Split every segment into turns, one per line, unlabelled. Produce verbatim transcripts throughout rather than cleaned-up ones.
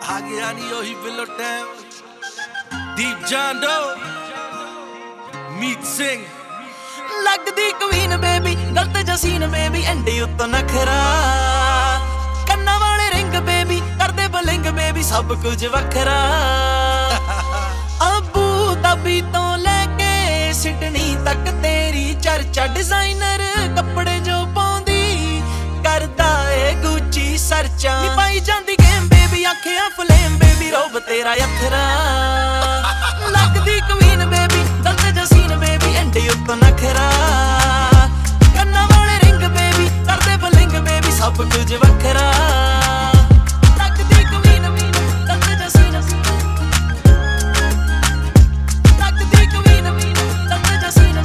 ਆ ਗਿਆ ਨੀ ਉਹੀ ਬਿੱਲੋ ਟਾਈਮ ਦੀਪ ਜਾਂਡੋ ਮੀਤ ਸਿੰਘ
ਲੱਗਦੀ ਕਵੀਨ ਬੇਬੀ ਗਲਤ ਜਸੀਨ ਬੇਬੀ ਐਂਡੇ ਉੱਤੋਂ ਨਖਰਾ ਕੰਨਾਂ ਵਾਲੇ ਰਿੰਗ ਬੇਬੀ ਕਰਦੇ ਬਲਿੰਗ ਬੇਬੀ ਸਭ ਕੁਝ ਵੱਖਰਾ ਅਬੂ ਧਾਬੀ ਤੋਂ ਲੈ ਕੇ ਸਿਡਨੀ ਤੱਕ ਤੇਰੀ ਚਰਚਾ ਡਿਜ਼ਾਈਨਰ ਕੱਪੜੇ ਜੋ ਪਾਉਂਦੀ ਕਰਦਾ ਏ ਗੁੱਚੀ ਸਰਚਾ ਨੀ ਪਾਈ ਜਾਂਦੀ ਗੇਮ ਬੇਬੀ ਅੱਖਾਂ ਫਲੇਮ ਬੇਬੀ ਰੋਬ ਤੇਰਾ ਅਥਰਾ ਲੱਗਦੀ ਕਵੀਨ ਬੇਬੀ ਗਲਤ ਜਸੀਨ ਬੇਬੀ ਐਂਡੇ ਉੱਤੋਂ ਨਖਰਾ ਕੰਨਾਂ ਵਾਲੇ ਰਿੰਗ ਬੇਬੀ ਕਰਦੇ ਬਲਿੰਗ ਬੇਬੀ ਸਭ ਕੁਝ ਵੱਖਰਾ ਲੱਗਦੀ ਕਵੀਨ ਗਲਤ ਜਸੀਨ ਲੱਗਦੀ ਕਵੀਨ ਗਲਤ ਜਸੀਨ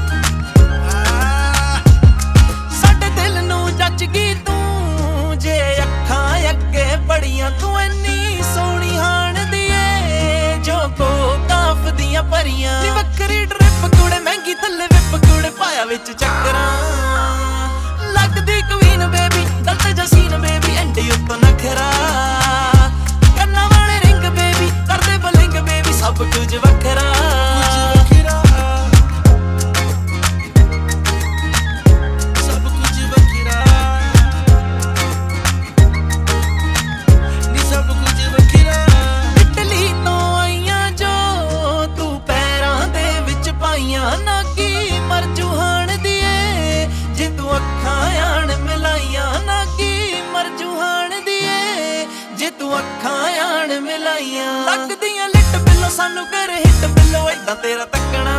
ਸਾਡੇ ਦਿਲ ਨੂੰ ਜੱਜ ਗਈ ਤੂੰ ਜੇ ਅੱਖਾਂ ਅੱਗੇ ਬੜੀਆਂ ਤੂੰ ਇੰਨੀ ਸੋਹਣੀ ਹਾਣਦੀ ਏ ਜੋ ਕੋ ਕਾਫ ਦੀਆਂ ਭਰੀਆਂ ਨੀ ਵੱਖਰੀ ਡਰਿਪ ਕੁੜੇ ਮਹਿੰਗੀ ਥੱਲੇ ਵਿਪ ਕੁੜੇ ਪਾਇਆ ਵਿੱਚ ਚੱਕਰਾਂ ਲੱਗਦੀ ਕਵੀਨ ਬੇਬੀ ਗਲਤ ਜਸੀਨ ਬੇਬੀ ਐਂਡੇ ਉੱਤੋਂ ਨਖਰਾ ਕੰਨਾਂ ਵਾਲੇ ਰਿੰਗ ਬੇਬੀ ਕਰਦੇ ਬਲਿੰਗ ਬੇਬੀ ਸਭ ਕੁਝ ਵੱਖਰਾ ਨਾ ਕੀ ਮਰ ਜੁਹਾਨ ਦੀਏ ਜੇ ਤੂੰ ਅੱਖਾਂ ਆਣ ਮਿਲਾਈਆਂ ਨਾ ਕੀ ਮਰ ਜੁਹਾਨ ਦੀਏ ਜੇ ਤੂੰ ਅੱਖਾਂ ਆਣ ਮਿਲਾਈਆਂ ਲੱਗਦੀਆਂ ਲਿੱਟ ਬਿੱਲੋ ਸਾਨੂੰ ਕਰ ਹਿੱਟ ਬਿੱਲੋ ਏਦਾਂ ਤੇਰਾ ਤੱਕਣਾ